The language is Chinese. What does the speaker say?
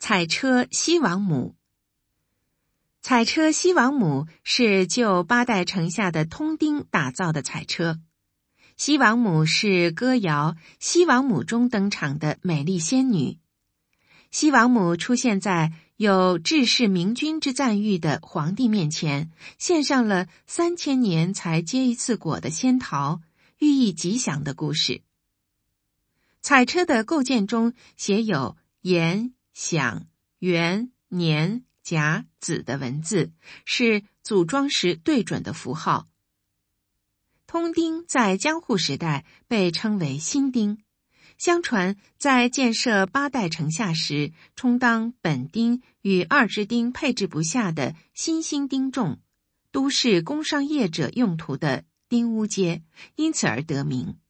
彩车西王母。彩车西王母是就8代城下的通丁打造的彩车。西王母是歌谣《西王母》中登场的美丽仙女。西王母出现在有治世明君之赞誉的皇帝面前，献上了3000年才结一次果的仙桃，寓意吉祥的故事。彩车的构件中写有言、响、元、年、甲、子的文字，是组装时对准的符号。通丁在江户时代被称为新丁，相传在建设8代城下时，充当本丁与二支丁配置不下的新兴丁众，都市工商业者用途的丁屋街，因此而得名。